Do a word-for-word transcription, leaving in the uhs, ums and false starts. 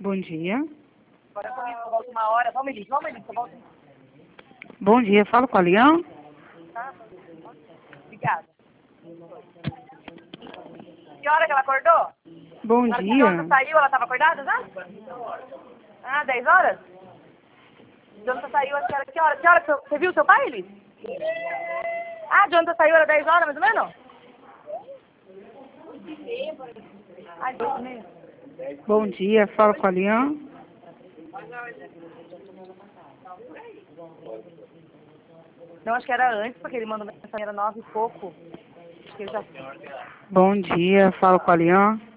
Bom dia. Agora comigo, eu volto uma hora. Vamos, Elise, vamos, Elise, eu volto. Bom dia, falo com a Leão. Tá? Obrigada. Que hora que ela acordou? Bom Na hora que a dia. Jonathan saiu, ela estava acordada já? Ah, dez horas? Jonathan saiu, acho que era que hora? Que hora que você, você viu seu pai, Elise? Ah, Jonathan saiu, era dez horas, mais ou menos? Ah, dez e meia. Bom dia, falo com a Leão. Não, acho que era antes, porque ele mandou mensagem, era nove e pouco. Acho que ele já... Bom dia, falo com a Leão.